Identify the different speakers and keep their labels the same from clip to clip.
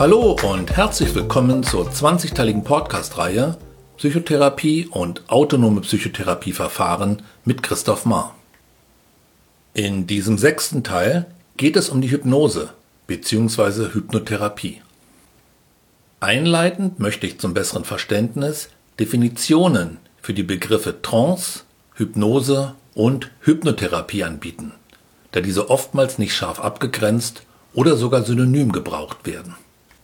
Speaker 1: Hallo und herzlich willkommen zur 20-teiligen Podcast-Reihe Psychotherapie und autonome Psychotherapieverfahren mit Christoph Maar. In diesem 6. Teil geht es um die Hypnose bzw. Hypnotherapie. Einleitend möchte ich zum besseren Verständnis Definitionen für die Begriffe Trance, Hypnose und Hypnotherapie anbieten, da diese oftmals nicht scharf abgegrenzt oder sogar synonym gebraucht werden.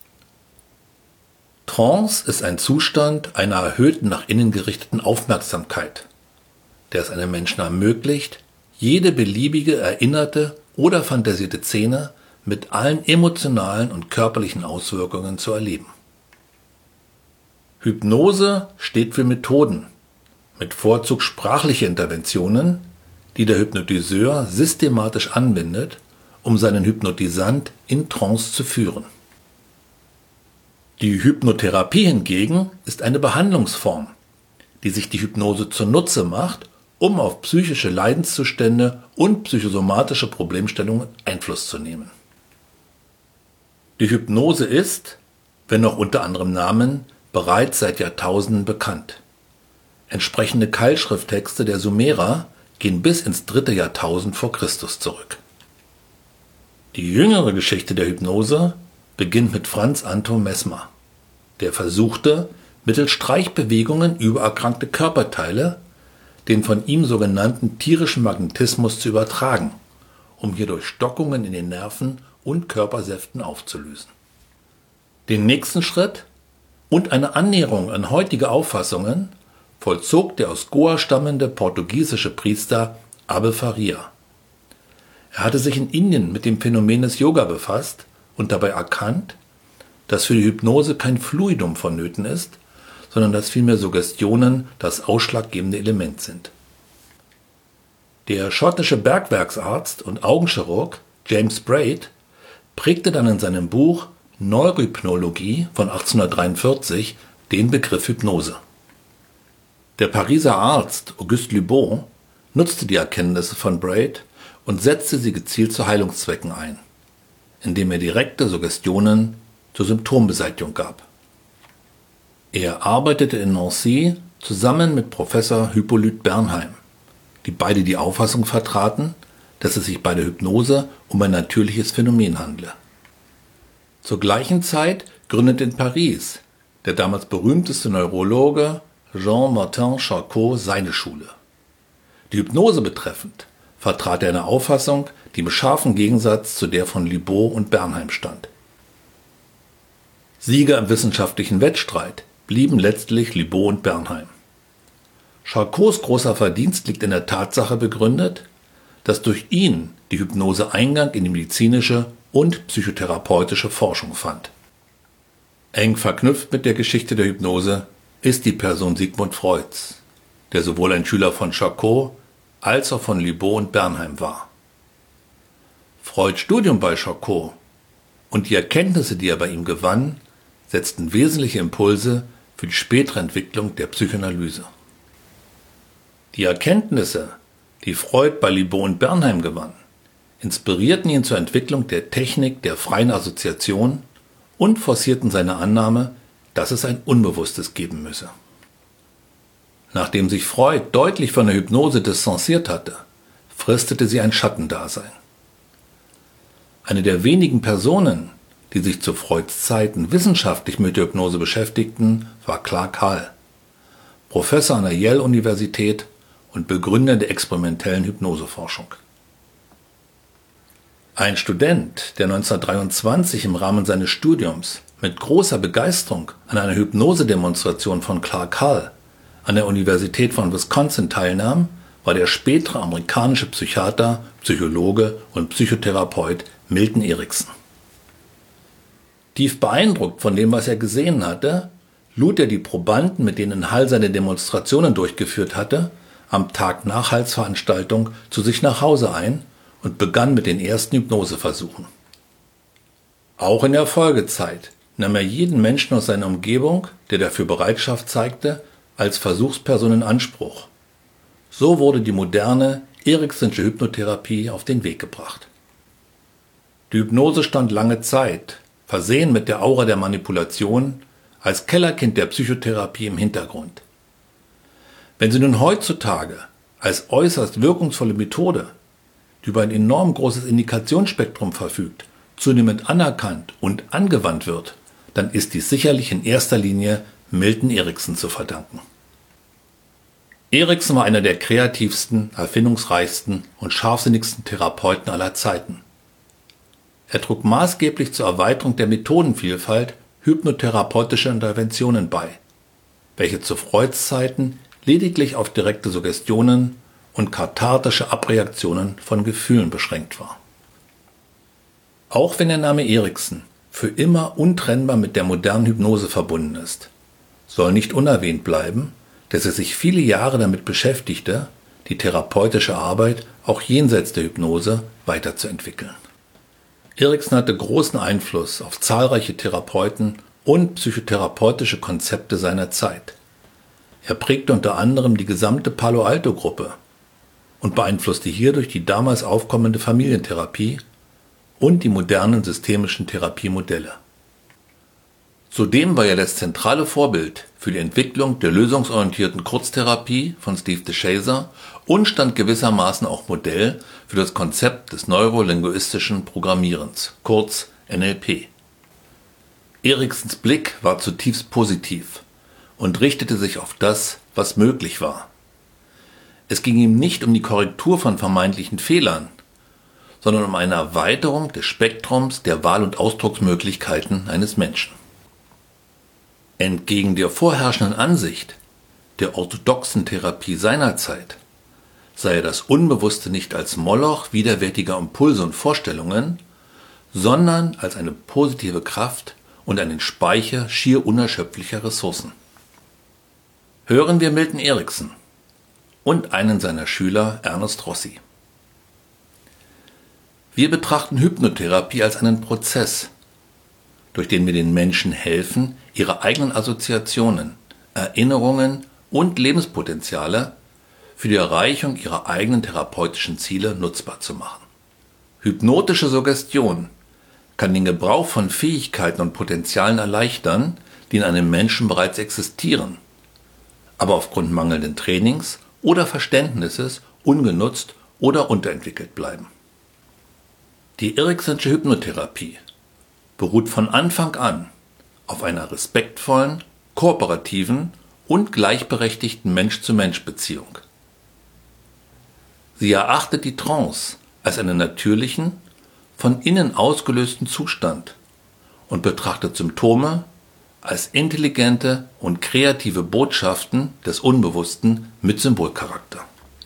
Speaker 1: Trance ist ein Zustand einer erhöhten nach innen gerichteten Aufmerksamkeit, der es einem Menschen ermöglicht, jede beliebige erinnerte oder fantasierte Szene mit allen emotionalen und körperlichen Auswirkungen zu erleben. Hypnose steht für Methoden, mit Vorzug sprachliche Interventionen, die der Hypnotiseur systematisch anwendet, um seinen Hypnotisant in Trance zu führen. Die Hypnotherapie hingegen ist eine Behandlungsform, die sich die Hypnose zunutze macht, um auf psychische Leidenszustände und psychosomatische Problemstellungen Einfluss zu nehmen. Die Hypnose ist, wenn auch unter anderem Namen, bereits seit Jahrtausenden bekannt. Entsprechende Keilschrifttexte der Sumerer gehen bis ins 3. Jahrtausend vor Christus zurück. Die jüngere Geschichte der Hypnose beginnt mit Franz Anton Mesmer, der versuchte, mittels Streichbewegungen über erkrankte Körperteile den von ihm sogenannten tierischen Magnetismus zu übertragen, um hierdurch Stockungen in den Nerven und Körpersäften aufzulösen. Den nächsten Schritt und eine Annäherung an heutige Auffassungen vollzog der aus Goa stammende portugiesische Priester Abel Faria. Er hatte sich in Indien mit dem Phänomen des Yoga befasst und dabei erkannt, dass für die Hypnose kein Fluidum vonnöten ist, sondern dass vielmehr Suggestionen das ausschlaggebende Element sind. Der schottische Bergwerksarzt und Augenchirurg James Braid prägte dann in seinem Buch Neurohypnologie von 1843 den Begriff Hypnose. Der Pariser Arzt Auguste Lubot nutzte die Erkenntnisse von Braid und setzte sie gezielt zu Heilungszwecken ein, indem er direkte Suggestionen zur Symptombeseitigung gab. Er arbeitete in Nancy zusammen mit Professor Hippolyte Bernheim, die beide die Auffassung vertraten, dass es sich bei der Hypnose um ein natürliches Phänomen handle. Zur gleichen Zeit gründete in Paris der damals berühmteste Neurologe Jean-Martin Charcot seine Schule. Die Hypnose betreffend vertrat er eine Auffassung, die im scharfen Gegensatz zu der von Lubot und Bernheim stand. Sieger im wissenschaftlichen Wettstreit blieben letztlich Lubot und Bernheim. Charcots großer Verdienst liegt in der Tatsache begründet, dass durch ihn die Hypnose Eingang in die medizinische und psychotherapeutische Forschung fand. Eng verknüpft mit der Geschichte der Hypnose ist die Person Sigmund Freuds, der sowohl ein Schüler von Charcot als auch von Lubot und Bernheim war. Freuds Studium bei Charcot und die Erkenntnisse, die er bei ihm gewann, setzten wesentliche Impulse für die spätere Entwicklung der Psychoanalyse. Die Erkenntnisse, die Freud bei Lubot und Bernheim gewann, inspirierten ihn zur Entwicklung der Technik der freien Assoziation und forcierten seine Annahme, dass es ein Unbewusstes geben müsse. Nachdem sich Freud deutlich von der Hypnose distanziert hatte, fristete sie ein Schattendasein. Eine der wenigen Personen, die sich zu Freuds Zeiten wissenschaftlich mit der Hypnose beschäftigten, war Clark Hall, Professor an der Yale-Universität und Begründer der experimentellen Hypnoseforschung. Ein Student, der 1923 im Rahmen seines Studiums mit großer Begeisterung an einer Hypnosedemonstration von Clark Hall an der Universität von Wisconsin teilnahm, war der spätere amerikanische Psychiater, Psychologe und Psychotherapeut Milton Erickson. Tief beeindruckt von dem, was er gesehen hatte, lud er die Probanden, mit denen Hall seine Demonstrationen durchgeführt hatte, am Tag nach Halls Veranstaltung zu sich nach Hause ein und begann mit den ersten Hypnoseversuchen. Auch in der Folgezeit nahm er jeden Menschen aus seiner Umgebung, der dafür Bereitschaft zeigte, als Versuchsperson in Anspruch. So wurde die moderne Ericksonsche Hypnotherapie auf den Weg gebracht. Die Hypnose stand lange Zeit versehen mit der Aura der Manipulation, als Kellerkind der Psychotherapie im Hintergrund. Wenn sie nun heutzutage als äußerst wirkungsvolle Methode, die über ein enorm großes Indikationsspektrum verfügt, zunehmend anerkannt und angewandt wird, dann ist dies sicherlich in erster Linie Milton Erickson zu verdanken. Erickson war einer der kreativsten, erfindungsreichsten und scharfsinnigsten Therapeuten aller Zeiten. Er trug maßgeblich zur Erweiterung der Methodenvielfalt hypnotherapeutischer Interventionen bei, welche zu Freuds Zeiten lediglich auf direkte Suggestionen und kathartische Abreaktionen von Gefühlen beschränkt war. Auch wenn der Name Erickson für immer untrennbar mit der modernen Hypnose verbunden ist, soll nicht unerwähnt bleiben, dass er sich viele Jahre damit beschäftigte, die therapeutische Arbeit auch jenseits der Hypnose weiterzuentwickeln. Erickson hatte großen Einfluss auf zahlreiche Therapeuten und psychotherapeutische Konzepte seiner Zeit. Er prägte unter anderem die gesamte Palo Alto-Gruppe und beeinflusste hierdurch die damals aufkommende Familientherapie und die modernen systemischen Therapiemodelle. Zudem war er das zentrale Vorbild für die Entwicklung der lösungsorientierten Kurztherapie von Steve DeShazer und stand gewissermaßen auch Modell für das Konzept des neurolinguistischen Programmierens, kurz NLP. Ericksons Blick war zutiefst positiv und richtete sich auf das, was möglich war. Es ging ihm nicht um die Korrektur von vermeintlichen Fehlern, sondern um eine Erweiterung des Spektrums der Wahl- und Ausdrucksmöglichkeiten eines Menschen. Entgegen der vorherrschenden Ansicht der orthodoxen Therapie seiner Zeit sah er das Unbewusste nicht als Moloch widerwärtiger Impulse und Vorstellungen, sondern als eine positive Kraft und einen Speicher schier unerschöpflicher Ressourcen. Hören wir Milton Erickson und einen seiner Schüler, Ernest Rossi. Wir betrachten Hypnotherapie als einen Prozess, durch den wir den Menschen helfen, ihre eigenen Assoziationen, Erinnerungen und Lebenspotenziale für die Erreichung ihrer eigenen therapeutischen Ziele nutzbar zu machen. Hypnotische Suggestion kann den Gebrauch von Fähigkeiten und Potenzialen erleichtern, die in einem Menschen bereits existieren, aber aufgrund mangelnden Trainings oder Verständnisses ungenutzt oder unterentwickelt bleiben. Die Ericksonsche Hypnotherapie beruht von Anfang an auf einer respektvollen, kooperativen und gleichberechtigten Mensch-zu-Mensch-Beziehung. Sie erachtet die Trance als einen natürlichen, von innen ausgelösten Zustand und betrachtet Symptome als intelligente und kreative Botschaften des Unbewussten mit Symbolcharakter.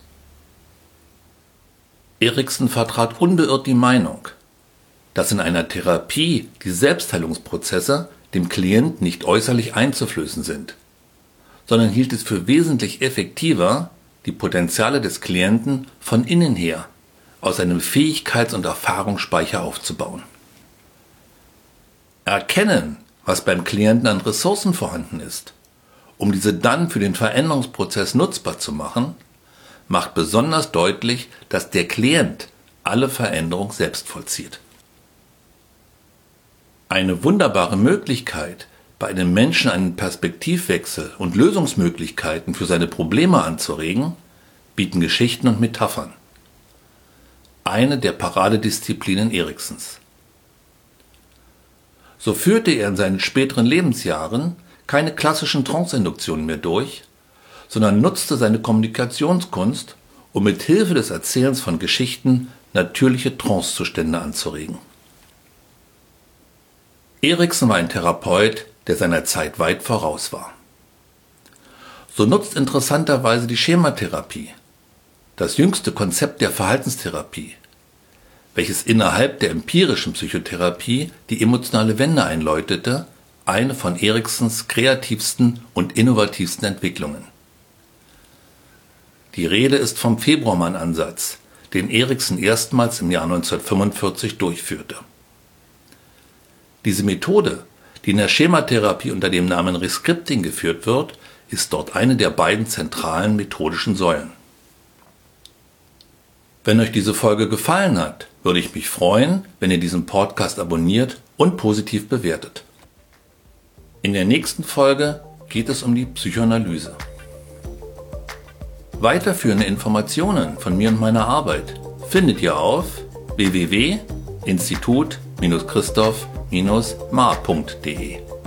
Speaker 1: Erickson vertrat unbeirrt die Meinung, dass in einer Therapie die Selbstheilungsprozesse dem Klient nicht äußerlich einzuflößen sind, sondern hielt es für wesentlich effektiver, die Potenziale des Klienten von innen her aus einem Fähigkeits- und Erfahrungsspeicher aufzubauen. Erkennen, was beim Klienten an Ressourcen vorhanden ist, um diese dann für den Veränderungsprozess nutzbar zu machen, macht besonders deutlich, dass der Klient alle Veränderung selbst vollzieht. Eine wunderbare Möglichkeit, bei einem Menschen einen Perspektivwechsel und Lösungsmöglichkeiten für seine Probleme anzuregen, bieten Geschichten und Metaphern. Eine der Paradedisziplinen Ericksons. So führte er in seinen späteren Lebensjahren keine klassischen Trance-Induktionen mehr durch, sondern nutzte seine Kommunikationskunst, um mit Hilfe des Erzählens von Geschichten natürliche Trancezustände anzuregen. Erickson war ein Therapeut, der seiner Zeit weit voraus war. So nutzt interessanterweise die Schematherapie, das jüngste Konzept der Verhaltenstherapie, welches innerhalb der empirischen Psychotherapie die emotionale Wende einläutete, eine von Ericksons kreativsten und innovativsten Entwicklungen. Die Rede ist vom Februarmann-Ansatz, den Erickson erstmals im Jahr 1945 durchführte. Diese Methode, die in der Schematherapie unter dem Namen Rescripting geführt wird, ist dort eine der beiden zentralen methodischen Säulen. Wenn euch diese Folge gefallen hat, würde ich mich freuen, wenn ihr diesen Podcast abonniert und positiv bewertet. In der nächsten Folge geht es um die Psychoanalyse. Weiterführende Informationen von mir und meiner Arbeit findet ihr auf www.institut-christoph-mar.de.